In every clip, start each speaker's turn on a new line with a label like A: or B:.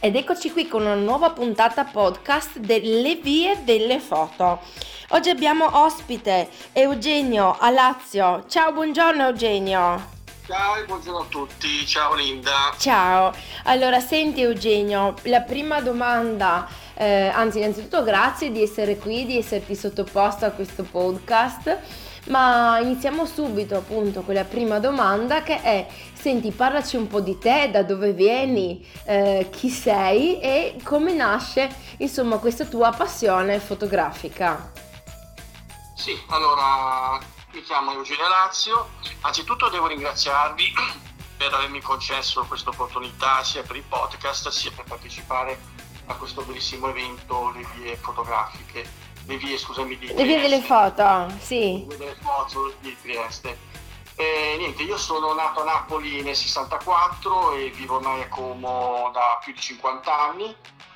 A: Ed eccoci qui con una nuova puntata podcast delle vie delle foto. Oggi abbiamo ospite Eugenio a Lazio. Ciao, buongiorno Eugenio.
B: Ciao e buongiorno a tutti, ciao Linda.
A: Ciao. Allora, senti Eugenio, la prima domanda, anzi innanzitutto grazie di essere qui, di esserti sottoposto a questo podcast, ma iniziamo subito appunto con la prima domanda che è, senti, parlaci un po' di te, da dove vieni, chi sei e come nasce insomma questa tua passione fotografica.
B: Sì, allora mi chiamo Eugenio Lazio. Anzitutto devo ringraziarvi per avermi concesso questa opportunità sia per il podcast sia per partecipare a questo bellissimo evento, le vie fotografiche, scusami, di
A: Le vie delle
B: Trieste.
A: foto, sì.
B: Le vie delle foto di Trieste. Niente, io sono nato a Napoli nel 64 e vivo ormai a Como da più di 50 anni.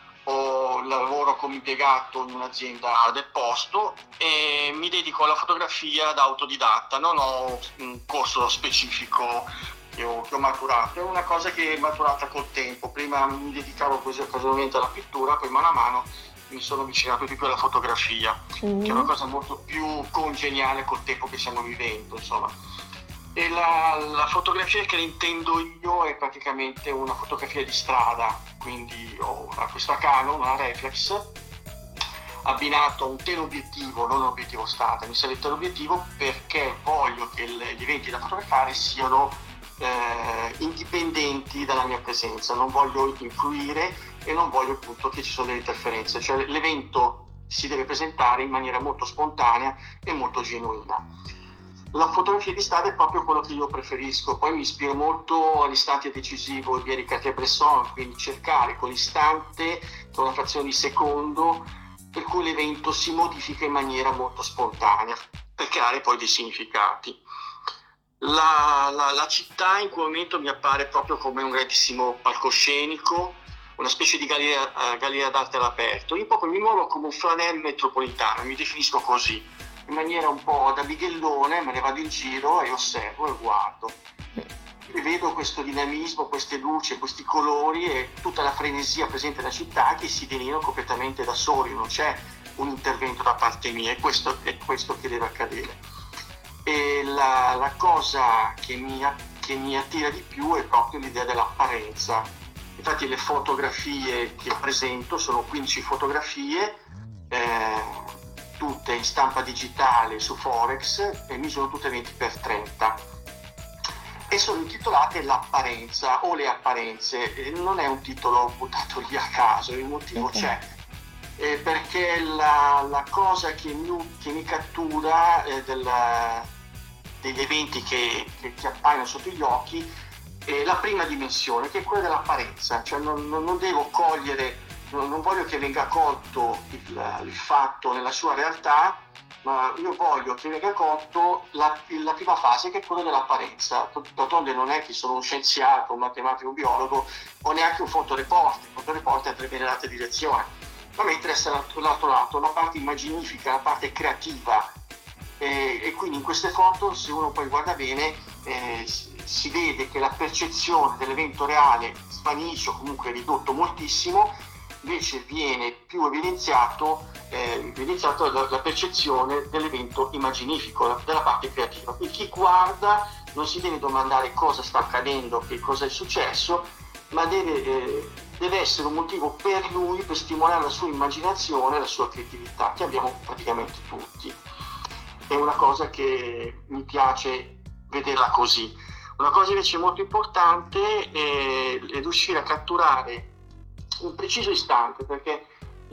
B: Lavoro come impiegato in un'azienda del posto e mi dedico alla fotografia da autodidatta. Non ho un corso specifico che ho maturato, è una cosa che è maturata col tempo. Prima mi dedicavo così occasionalmente alla pittura, poi mano a mano mi sono avvicinato di più alla fotografia, che è una cosa molto più congeniale col tempo che stiamo vivendo, insomma. E la fotografia che intendo io è praticamente una fotografia di strada, quindi ho questa Canon, una reflex, abbinato a un teleobiettivo, non un obiettivo standard, mi serve il teleobiettivo perché voglio che gli eventi da fotografare siano indipendenti dalla mia presenza, non voglio influire e non voglio appunto che ci sono delle interferenze, cioè l'evento si deve presentare in maniera molto spontanea e molto genuina. La fotografia di strada è proprio quello che io preferisco, poi mi ispiro molto all'istante decisivo di Henri Cartier-Bresson, quindi cercare quell'istante, con una frazione di secondo, per cui l'evento si modifica in maniera molto spontanea, per creare poi dei significati. La città in quel momento mi appare proprio come un grandissimo palcoscenico, una specie di galleria d'arte all'aperto. Io proprio mi muovo come un flaneur metropolitano, mi definisco così, in maniera un po' da bighellone, me ne vado in giro e osservo e guardo. E vedo questo dinamismo, queste luci, questi colori e tutta la frenesia presente nella città che si delineano completamente da soli, non c'è un intervento da parte mia, è questo che deve accadere. E la cosa che mi attira di più è proprio l'idea dell'apparenza. Infatti le fotografie che presento sono 15 fotografie, tutte in stampa digitale su Forex e misurano tutte 20x30 e sono intitolate L'apparenza o Le apparenze. Non è un titolo buttato lì a caso, il motivo c'è, perché la cosa che mi cattura degli eventi che appaiono sotto gli occhi è la prima dimensione, che è quella dell'apparenza, cioè non devo cogliere, non voglio che venga colto il fatto nella sua realtà, ma io voglio che venga colto la prima fase, che è quella dell'apparenza. D'altronde non è che sono un scienziato, un matematico, un biologo o neanche un fotoreporter. Il fotoreporter andrebbe nell'altra direzione. Ma mi interessa l'altro lato, la parte immaginifica, la parte creativa. E quindi in queste foto, se uno poi guarda bene, si vede che la percezione dell'evento reale svanisce o comunque è ridotto moltissimo, invece viene più evidenziato la percezione dell'evento immaginifico, della parte creativa. Quindi chi guarda non si deve domandare cosa sta accadendo, che cosa è successo, ma deve essere un motivo per lui per stimolare la sua immaginazione e la sua creatività, che abbiamo praticamente tutti. È una cosa che mi piace vederla così. Una cosa invece molto importante è riuscire a catturare un preciso istante, perché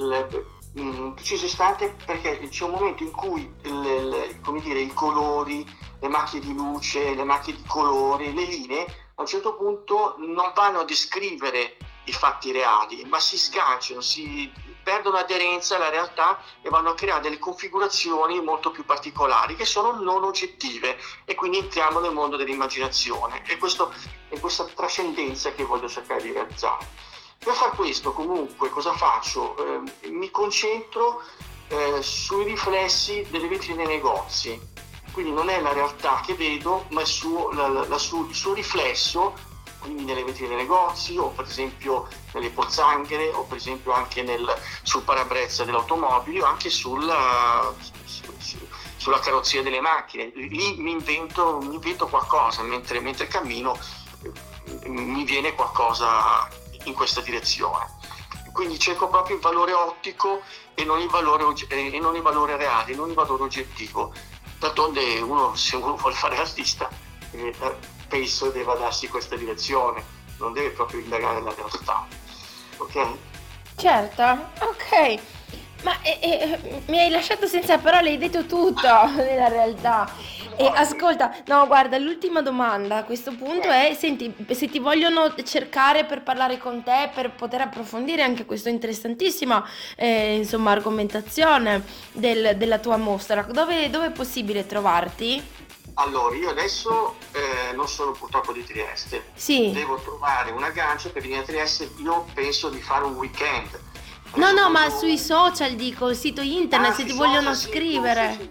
B: c'è un momento in cui i colori, le macchie di luce, le macchie di colore, le linee a un certo punto non vanno a descrivere i fatti reali, ma si sganciano, si perdono aderenza alla realtà e vanno a creare delle configurazioni molto più particolari che sono non oggettive, e quindi entriamo nel mondo dell'immaginazione, e questa trascendenza che voglio cercare di realizzare. Per far questo comunque cosa faccio? Mi concentro sui riflessi delle vetrine dei negozi, quindi non è la realtà che vedo, ma il suo riflesso quindi nelle vetrine dei negozi, o per esempio nelle pozzanghere, o per esempio anche sul parabrezza delle automobili, o anche sulla carrozzeria delle macchine. Lì mi invento qualcosa, mentre cammino mi viene qualcosa in questa direzione. Quindi cerco proprio il valore ottico e non il valore reale, non il valore oggettivo. D'altronde se uno vuole fare l'artista, penso debba darsi questa direzione, non deve proprio indagare la realtà. Ok?
A: Certo, ok. Ma mi hai lasciato senza parole, hai detto tutto nella realtà. E ascolta, no, guarda, l'ultima domanda a questo punto è, senti, se ti vogliono cercare per parlare con te, per poter approfondire anche questa interessantissima, insomma, argomentazione della tua mostra, dove è possibile trovarti?
B: Allora, io adesso non sono purtroppo di Trieste,
A: Sì.
B: devo trovare un aggancio per venire a Trieste, io penso di fare un weekend.
A: No,
B: Adesso
A: no, ma
B: quando...
A: sui social dico, il sito internet, se
B: sui
A: ti vogliono
B: social, sì,
A: scrivere.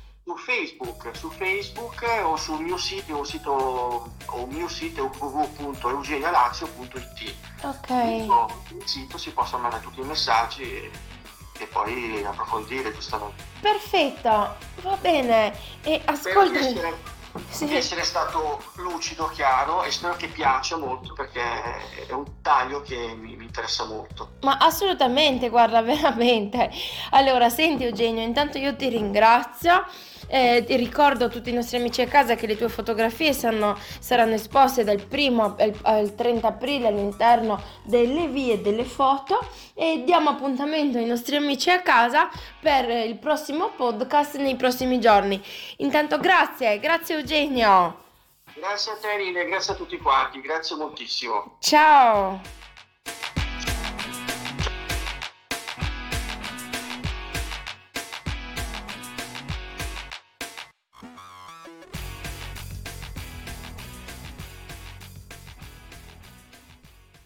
B: su Facebook o sul mio sito, o il mio sito è www.eugenialazio.it.
A: Ok.
B: Il sito si possono mandare tutti i messaggi e poi approfondire giustamente.
A: Perfetto, va bene. E
B: Spero
A: ascolta,
B: di
A: sì.
B: essere stato lucido, chiaro, e spero che piaccia molto, perché è un taglio che mi interessa molto.
A: Ma assolutamente, guarda, veramente. Allora, senti Eugenio, intanto io ti ringrazio, ti ricordo a tutti i nostri amici a casa che le tue fotografie saranno esposte dal 1° al 30 aprile all'interno delle vie delle foto e diamo appuntamento ai nostri amici a casa per il prossimo podcast nei prossimi giorni. Intanto grazie Eugenio.
B: Grazie a te, Rine, grazie a tutti quanti, grazie moltissimo.
A: Ciao.